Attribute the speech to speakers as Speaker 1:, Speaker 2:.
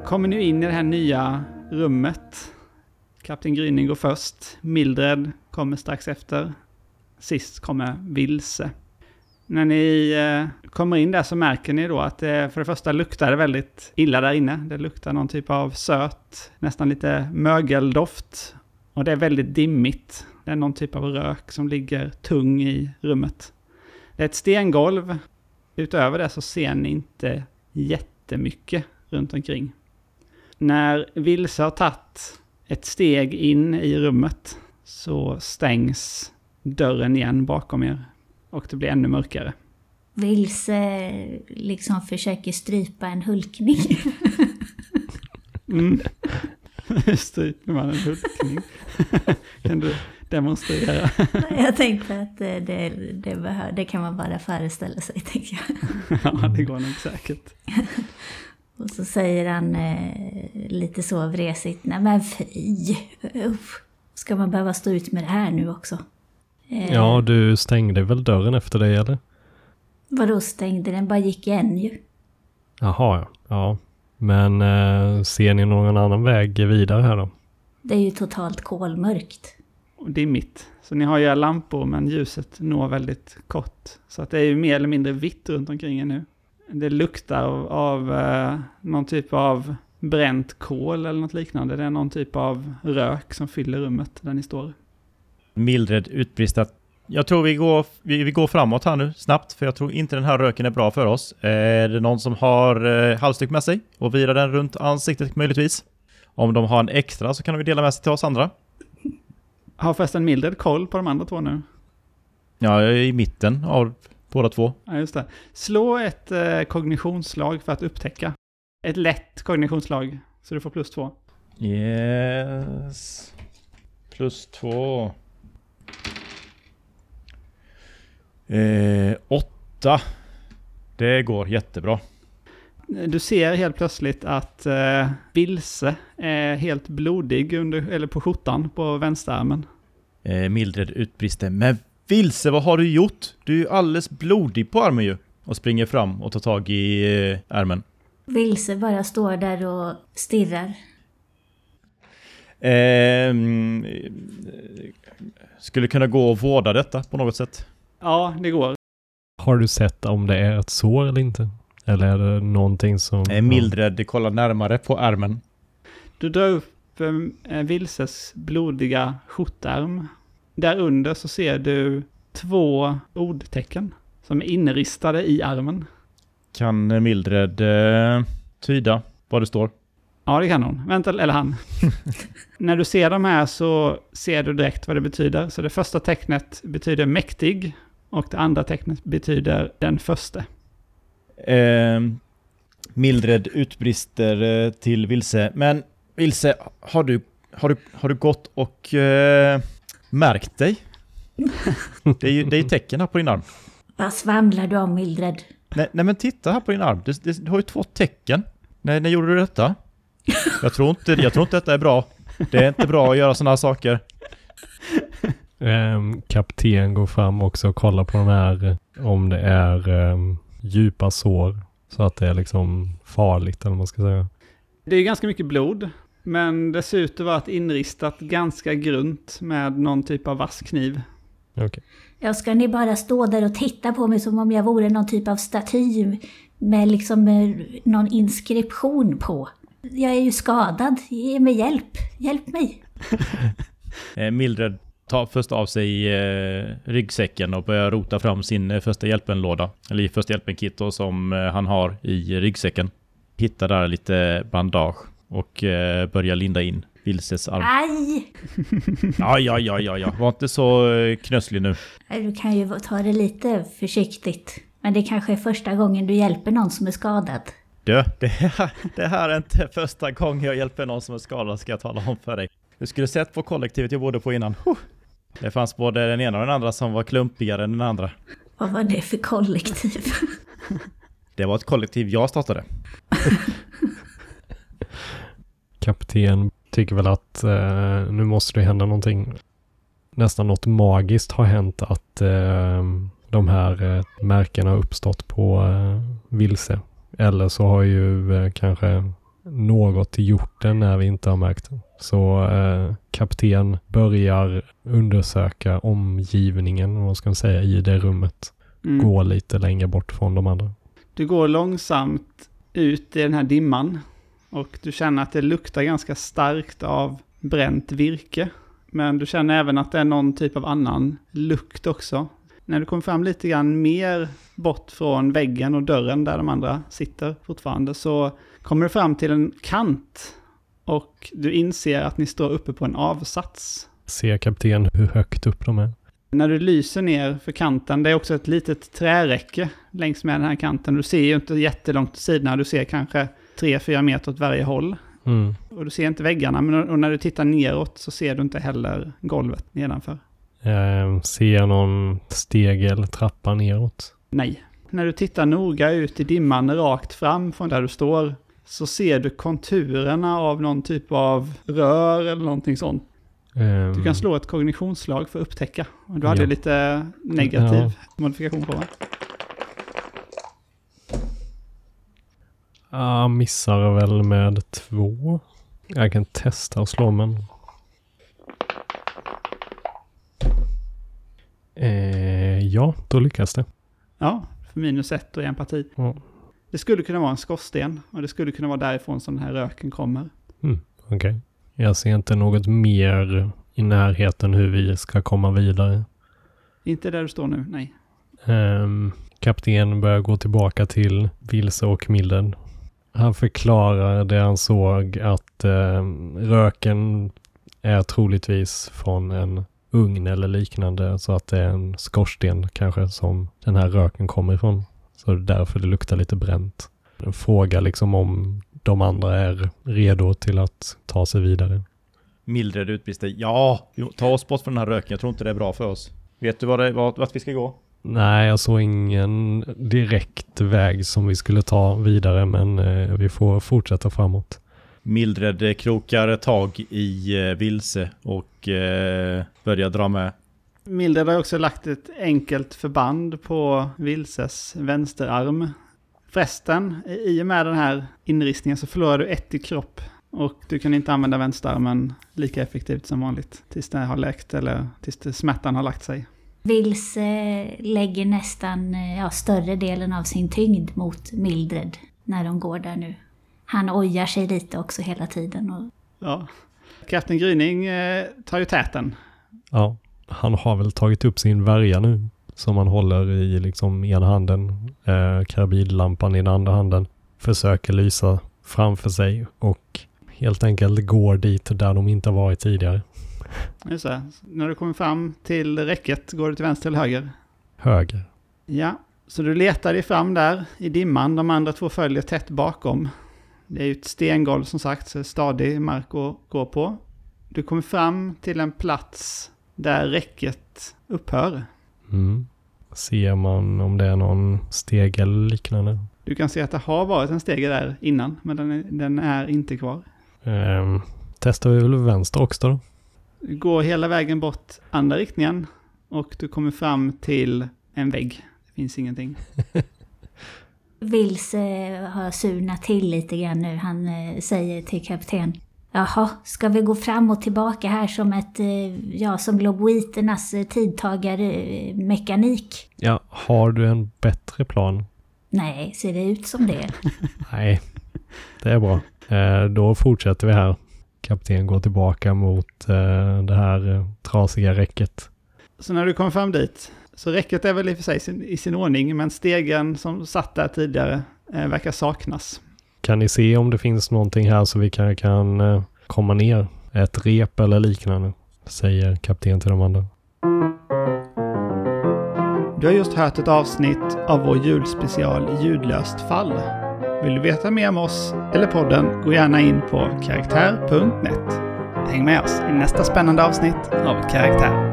Speaker 1: kommer nu in i det här nya rummet. Kapten Gryning går först. Mildred kommer strax efter. Sist kommer Vilse. När ni kommer in där så märker ni då att det för det första luktar det väldigt illa där inne. Det luktar någon typ av söt, nästan lite mögeldoft. Och det är väldigt dimmigt. Det är någon typ av rök som ligger tung i rummet. Det är ett stengolv. Utöver det så ser ni inte jättemycket runt omkring. När Vilse har tagit ett steg in i rummet så stängs dörren igen bakom er. Och det blir ännu mörkare.
Speaker 2: Vilse liksom försöker strypa en hulkning.
Speaker 1: Stryper man en hulkning? Kan du demonstrera?
Speaker 2: Jag tänkte att det kan man bara föreställa sig, tänkte jag.
Speaker 1: Ja, det går nog säkert.
Speaker 2: Och så säger han lite så vresigt: nej men fy, ska man behöva stå ut med det här nu också?
Speaker 3: Ja, du stängde väl dörren efter dig, eller?
Speaker 2: Vadå stängde? Den bara gick igen ju.
Speaker 3: Jaha, ja. Men ser ni någon annan väg vidare här då?
Speaker 2: Det är ju totalt kolmörkt.
Speaker 1: Och det är mitt. Så ni har ju lampor men ljuset når väldigt kort. Så att det är ju mer eller mindre vitt runt omkring er nu. Det luktar av någon typ av bränt kol eller något liknande. Det är någon typ av rök som fyller rummet där ni står.
Speaker 4: Mildred utbrister att jag tror vi går framåt här nu snabbt, för jag tror inte den här röken är bra för oss. Är det någon som har halsduk med sig och virar den runt ansiktet möjligtvis? Om de har en extra så kan de dela med sig till oss andra.
Speaker 1: Har förresten Mildred koll på de andra två nu?
Speaker 4: Ja, jag är i mitten av båda två.
Speaker 1: Ja, just det. Slå ett kognitionsslag för att upptäcka. Ett lätt kognitionsslag, så du får +2.
Speaker 4: Yes. +2. 8. Det går jättebra.
Speaker 1: Du ser helt plötsligt att Vilse är helt blodig eller på skjortan på vänsterarmen.
Speaker 4: Mildred utbrister: men Vilse, vad har du gjort? Du är ju alldeles blodig på armen ju. Och springer fram och tar tag i ärmen.
Speaker 2: Vilse bara står där och stirrar.
Speaker 4: Skulle kunna gå och vårda detta på något sätt.
Speaker 1: Ja, det går.
Speaker 3: Har du sett om det är ett sår eller inte? Eller är det någonting som...
Speaker 4: Mildred kollar närmare på ärmen.
Speaker 1: Du drar upp Vilses blodiga skjortärm. Där under så ser du 2 ordtecken som är inristade i armen.
Speaker 4: Kan Mildred tyda vad det står?
Speaker 1: Ja, det kan hon. Vänta, eller han. När du ser de här så ser du direkt vad det betyder. Så det första tecknet betyder mäktig och det andra tecknet betyder den första.
Speaker 4: Mildred utbrister till Vilse: men Vilse, har du gått och märkt dig? Det är ju tecken här på din arm.
Speaker 2: Vad svamlar du om, Mildred?
Speaker 4: Nej men titta här på din arm. Du har ju 2 tecken. När gjorde du detta? Jag tror inte detta är bra. Det är inte bra att göra såna här saker.
Speaker 3: Kapten går fram också och kollar på de här, om det är djupa sår, så att det är liksom farligt, eller vad man ska säga.
Speaker 1: Det är ganska mycket blod, men det ser ut att vara inristat ganska grunt med någon typ av vass kniv.
Speaker 3: Okay.
Speaker 2: Ja, ska ni bara stå där och titta på mig som om jag vore någon typ av staty med liksom någon inskription på? Jag är ju skadad. Ge mig hjälp. Hjälp mig.
Speaker 4: Mildred tar först av sig ryggsäcken och börjar rota fram sin första hjälpen-låda. Eller första hjälpen-kit som han har i ryggsäcken. Hittar där lite bandage och börjar linda in Vilses arm.
Speaker 2: Aj!
Speaker 4: Ja. Var inte så knöslig nu.
Speaker 2: Du kan ju ta det lite försiktigt. Men det kanske är första gången du hjälper någon som är skadad.
Speaker 4: Det här är inte första gången jag hjälper någon som är skadad, ska jag tala om för dig. Du skulle sett på kollektivet jag bodde på innan. Det fanns både den ena och den andra som var klumpigare än den andra.
Speaker 2: Vad var det för kollektiv?
Speaker 4: Det var ett kollektiv jag startade.
Speaker 3: Kapten tycker väl att nu måste det hända någonting. Nästan något magiskt har hänt, att de här märkena har uppstått på Vilse. Eller så har ju kanske något gjort den när vi inte har märkt den. Så kapten börjar undersöka omgivningen, vad ska man säga, i det rummet. Gå lite längre bort från de andra.
Speaker 1: Du går långsamt ut i den här dimman och du känner att det luktar ganska starkt av bränt virke. Men du känner även att det är någon typ av annan lukt också. När du kommer fram lite grann mer bort från väggen och dörren där de andra sitter fortfarande, så kommer du fram till en kant och du inser att ni står uppe på en avsats.
Speaker 3: Ser kapten hur högt upp de är?
Speaker 1: När du lyser ner för kanten, det är också ett litet träräcke längs med den här kanten. Du ser ju inte jättelångt till sidorna, du ser kanske 3-4 meter åt varje håll. Och du ser inte väggarna, men när du tittar neråt så ser du inte heller golvet nedanför.
Speaker 3: Ser jag någon steg eller trappa neråt?
Speaker 1: Nej. När du tittar noga ut i dimman rakt fram från där du står så ser du konturerna av någon typ av rör eller någonting sånt. Du kan slå ett kognitionsslag för att upptäcka. Och du hade lite negativ modifikation på, va?
Speaker 3: Missar väl med 2. Jag kan testa och slå, men... ja, då lyckas det.
Speaker 1: Ja, för -1 och empati.
Speaker 3: Ja.
Speaker 1: Det skulle kunna vara en skorsten och det skulle kunna vara därifrån som den här röken kommer.
Speaker 3: Okej. Jag ser inte något mer i närheten hur vi ska komma vidare.
Speaker 1: Inte där du står nu, nej.
Speaker 3: Kapten börjar gå tillbaka till Vilse och Mildred. Han förklarar det han såg, att röken är troligtvis från en ugn eller liknande, så att det är en skorsten kanske som den här röken kommer ifrån. Så det är därför det luktar lite bränt. En fråga liksom om de andra är redo till att ta sig vidare.
Speaker 4: Mildred utbrister: ja, ta oss bort från den här röken, jag tror inte det är bra för oss. Vet du vart vi ska gå?
Speaker 3: Nej, jag såg ingen direkt väg som vi skulle ta vidare, men vi får fortsätta framåt.
Speaker 4: Mildred krokar tag i Vilse och börjar dra med.
Speaker 1: Mildred har också lagt ett enkelt förband på Vilses vänsterarm. Förresten, i och med den här inristningen så förlorar du 1 i kropp. Och du kan inte använda vänsterarmen lika effektivt som vanligt tills det har läkt eller tills smärtan har lagt sig.
Speaker 2: Vilse lägger nästan större delen av sin tyngd mot Mildred när de går där nu. Han ojar sig lite också hela tiden.
Speaker 1: Ja, Kapten Gryning tar ju täten.
Speaker 3: Ja, han har väl tagit upp sin värja nu som han håller i liksom ena handen, karbidlampan i den andra handen. Försöker lysa framför sig och helt enkelt går dit där de inte har varit tidigare.
Speaker 1: Just det. När du kommer fram till räcket, går du till vänster eller höger?
Speaker 3: Höger.
Speaker 1: Ja, så du letar dig fram där i dimman. De andra 2 följer tätt bakom. Det är ju ett stengolv som sagt, så stadig mark att gå på. Du kommer fram till en plats där räcket upphör.
Speaker 3: Ser man om det är någon steg eller liknande?
Speaker 1: Du kan se att det har varit en stege där innan, men den är inte kvar.
Speaker 3: Testar vi väl vänster också då?
Speaker 1: Du går hela vägen bort andra riktningen och du kommer fram till en vägg. Det finns ingenting.
Speaker 2: Vilse har surnat till lite grann nu. Han säger till kapten: jaha, ska vi gå fram och tillbaka här som som globoiternas tidtagarmekanik?
Speaker 3: Ja, har du en bättre plan?
Speaker 2: Nej, ser det ut som det?
Speaker 3: Nej, det är bra. Då fortsätter vi här. Kapten går tillbaka mot det här trasiga räcket.
Speaker 1: Så när du kommer fram dit, så räcket är väl i och för sig i sin ordning, men stegen som satt där tidigare verkar saknas.
Speaker 3: Kan ni se om det finns någonting här så vi kan komma ner? Ett rep eller liknande, säger kapten till de andra.
Speaker 1: Du har just hört ett avsnitt av vår julspecial Ljudlöst fall. Vill du veta mer om oss eller podden, gå gärna in på karaktär.net. Häng med oss i nästa spännande avsnitt av Karaktär.